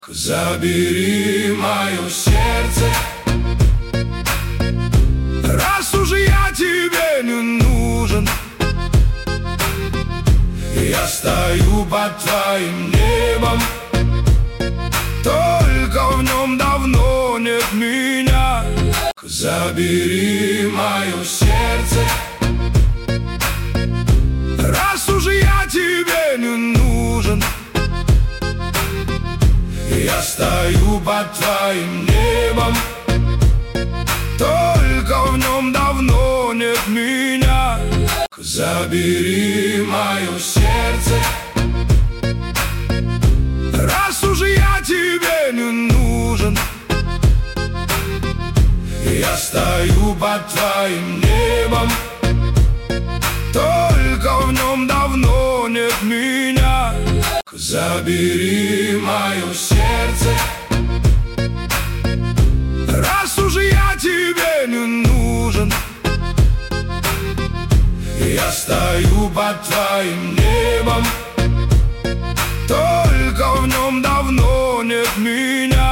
Забери мое сердце, раз уж я тебе не нужен. Я стою под твоим небом, только в нем давно нет меня. Забери мое сердце, раз уж я тебе не нужен. Я стою под твоим небом, только в нем давно нет меня. Забери мое сердце, раз уж я тебе не нужен. Я стою под твоим небом, только в нем давно нет меня. Забери мое сердце, раз уж я тебе не нужен. Я стою под твоим небом,